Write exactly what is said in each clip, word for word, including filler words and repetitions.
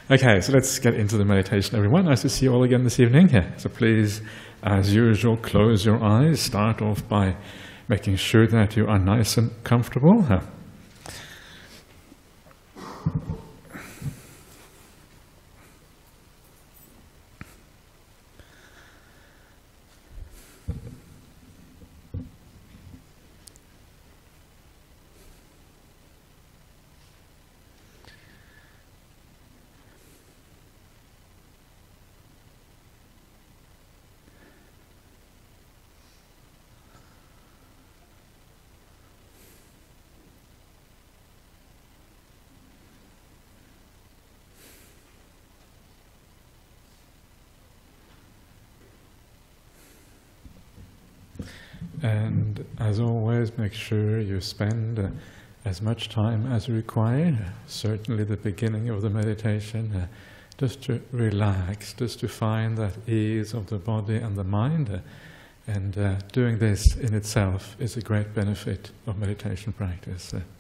Okay, so let's get into the meditation, everyone. Nice to see you all again this evening. So please, as usual, close your eyes. Start off by making sure that you are nice and comfortable. And as always, make sure you spend uh, as much time as required, certainly the beginning of the meditation, uh, just to relax, just to find that ease of the body and the mind. Uh, and uh, doing this in itself is a great benefit of meditation practice. Uh,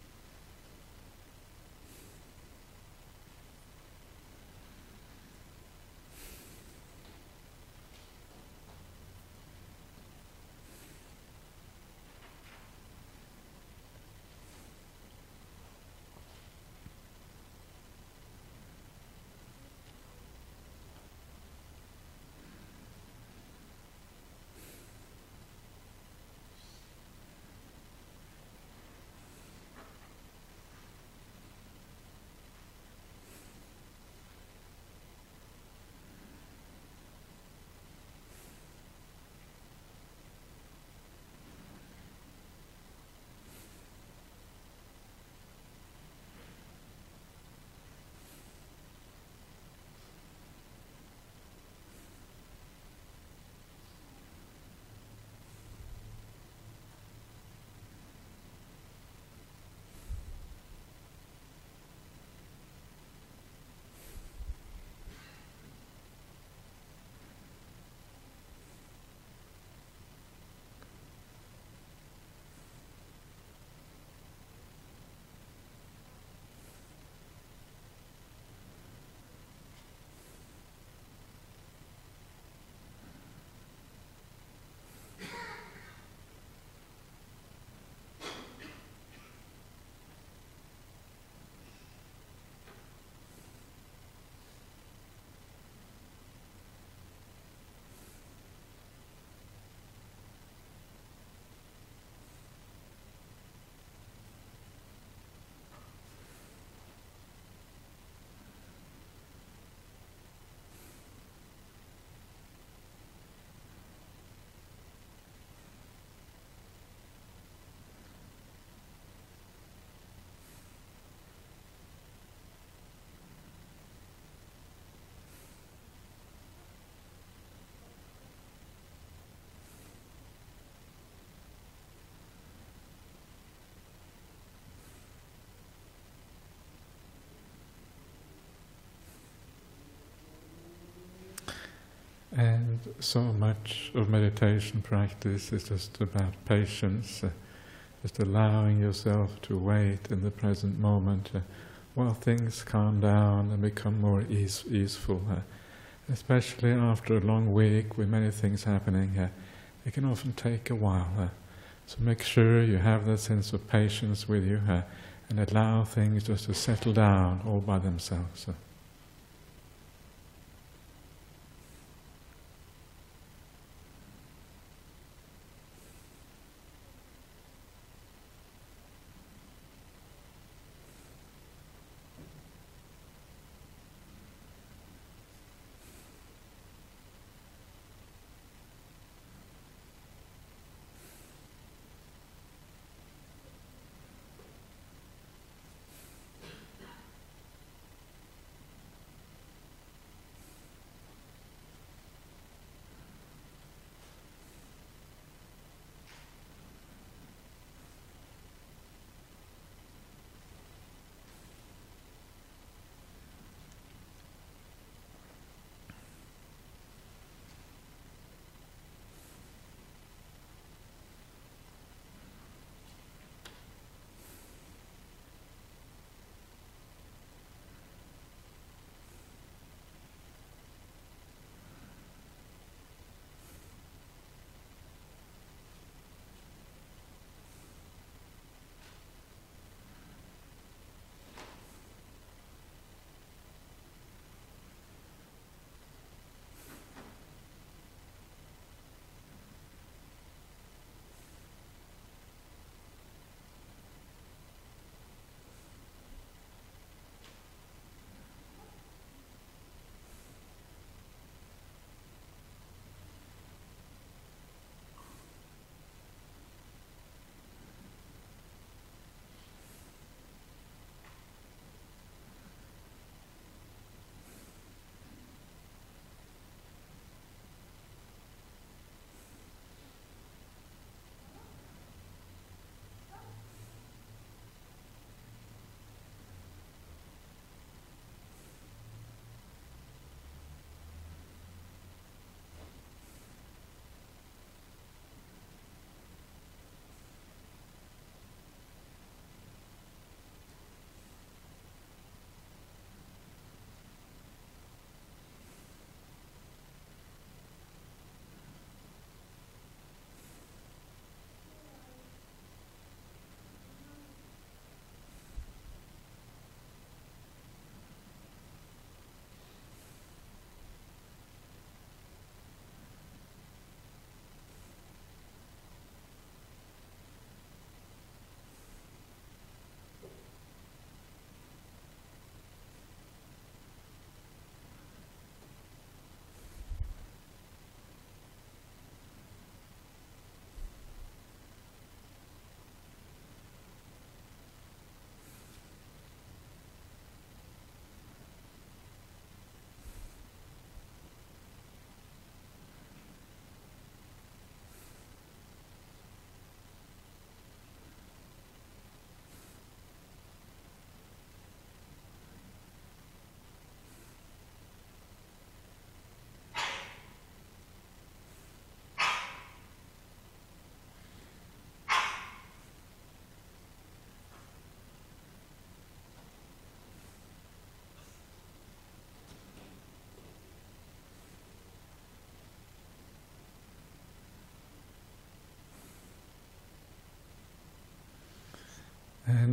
And so much of meditation practice is just about patience, uh, just allowing yourself to wait in the present moment uh, while things calm down and become more ease, easeful. Uh, especially after a long week with many things happening, uh, it can often take a while. Uh, so make sure you have that sense of patience with you uh, and allow things just to settle down all by themselves. Uh.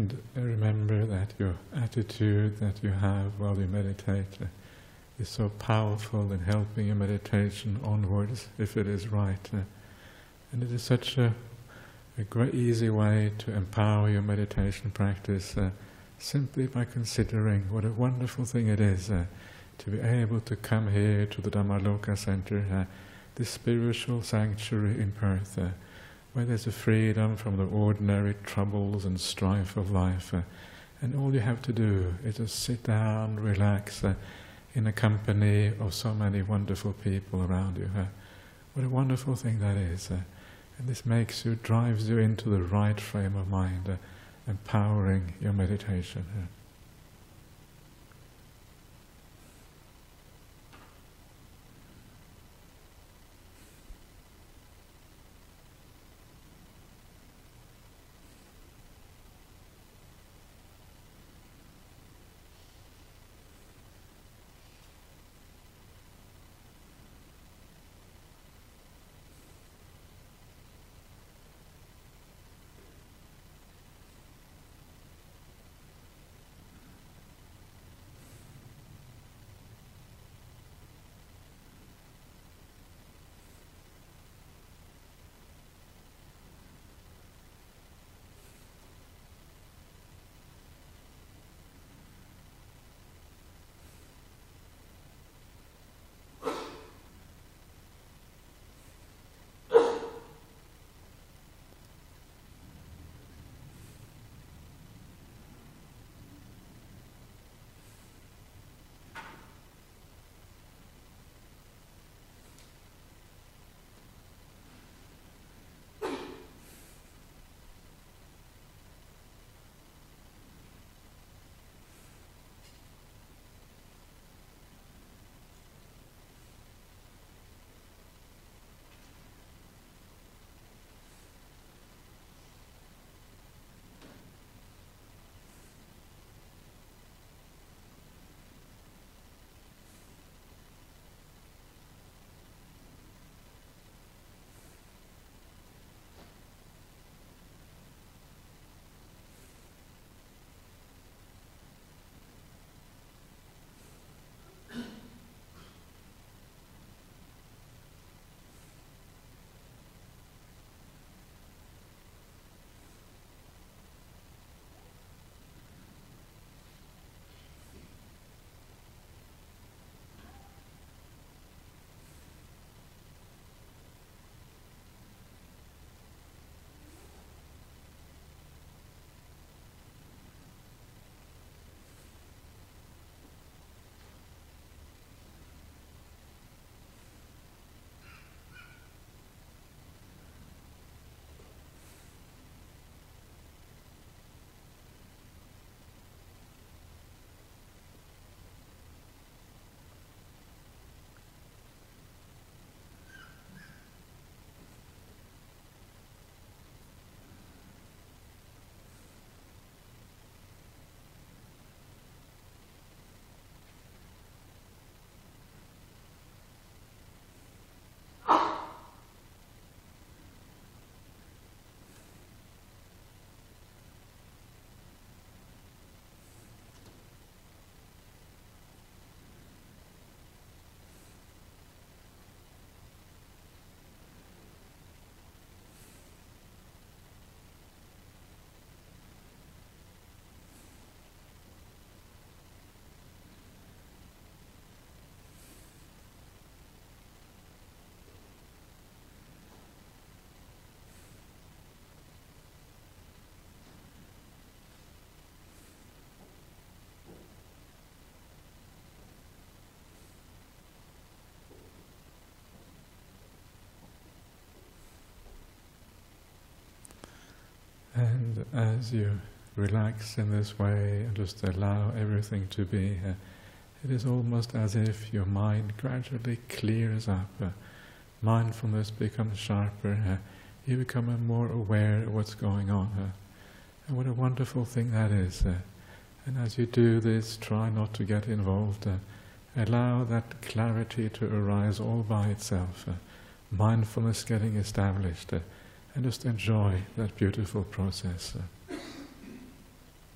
And remember that your attitude that you have while you meditate uh, is so powerful in helping your meditation onwards, if it is right. Uh, and it is such a, a great easy way to empower your meditation practice, uh, simply by considering what a wonderful thing it is uh, to be able to come here to the Dhammaloka Center, uh, this spiritual sanctuary in Perth, uh, where there's a freedom from the ordinary troubles and strife of life. Uh, and all you have to do is just sit down, relax, uh, in the company of so many wonderful people around you. Uh, what a wonderful thing that is. Uh, and this makes you, drives you into the right frame of mind, uh, empowering your meditation. Uh. And as you relax in this way and just allow everything to be, uh, it is almost as if your mind gradually clears up. Uh, mindfulness becomes sharper. Uh, you become more aware of what's going on. Uh, and what a wonderful thing that is. Uh, and as you do this, try not to get involved. Uh, allow that clarity to arise all by itself. Uh, mindfulness getting established. Uh, and just enjoy that beautiful process. Uh.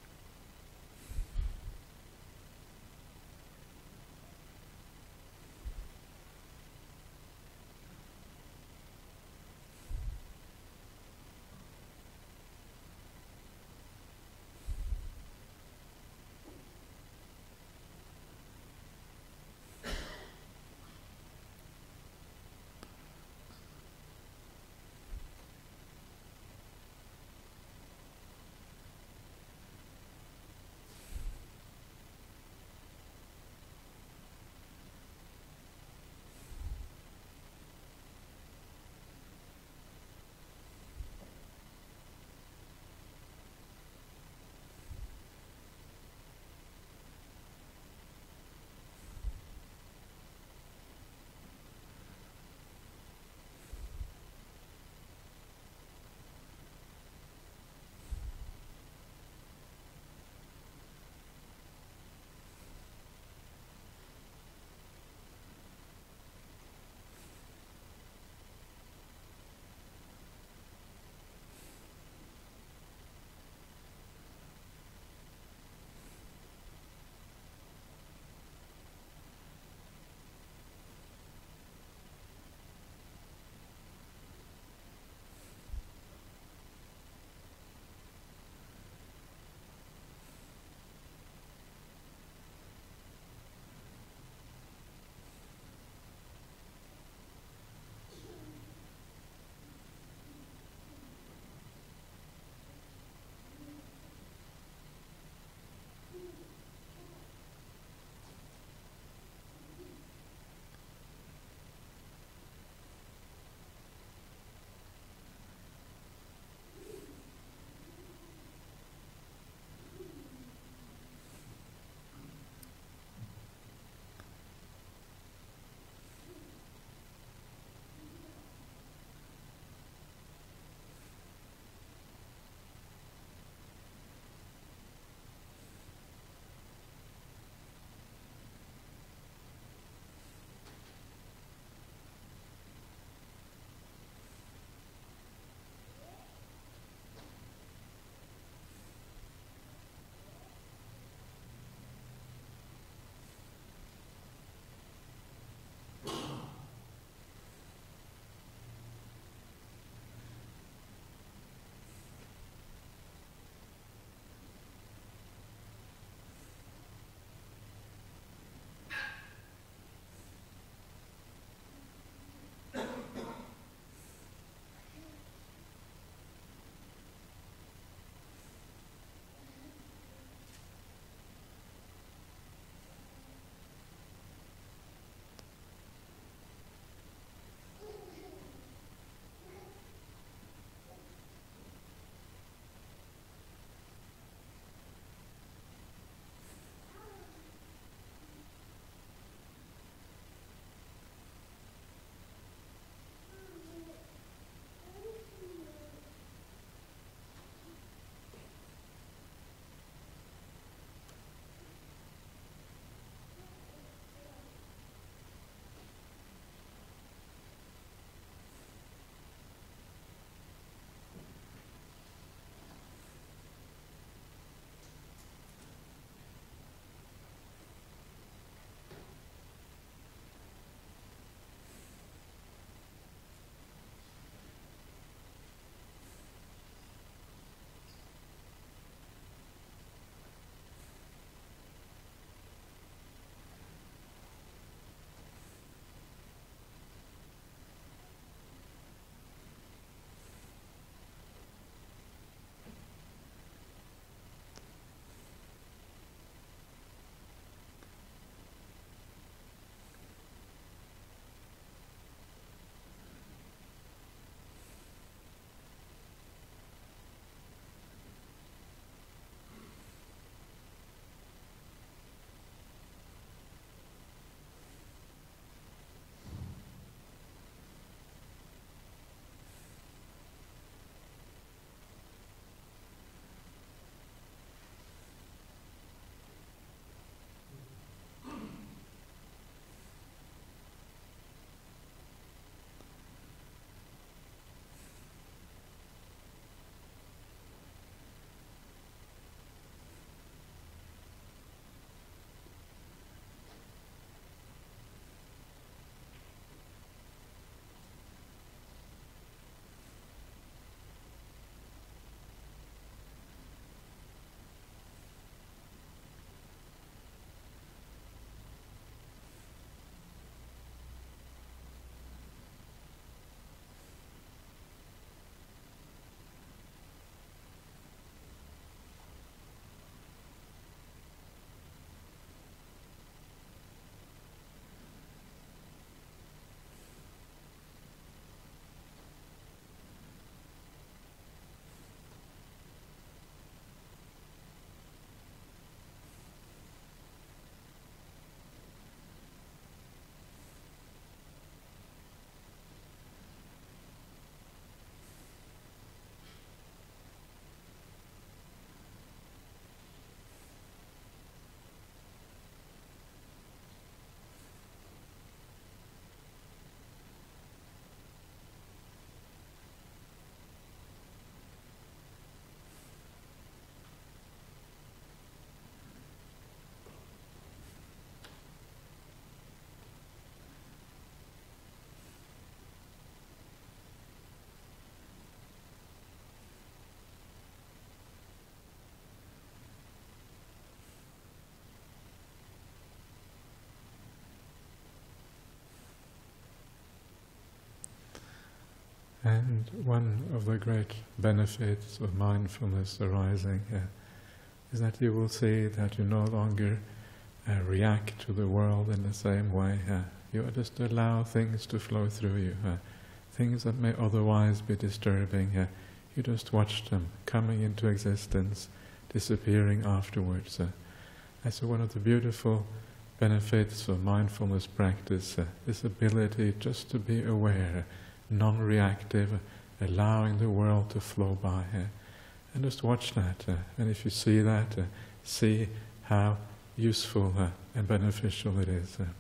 And one of the great benefits of mindfulness arising uh, is that you will see that you no longer uh, react to the world in the same way. Uh, you just allow things to flow through you. Uh, things that may otherwise be disturbing, uh, you just watch them coming into existence, disappearing afterwards. Uh, that's one of the beautiful benefits of mindfulness practice, uh, this ability just to be aware, non-reactive, allowing the world to flow by. Uh, and just watch that. Uh, and if you see that, uh, see how useful uh, and beneficial it is. Uh.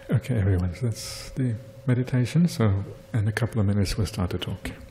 Okay, everyone, so that's the meditation. So in a couple of minutes we'll start to talk.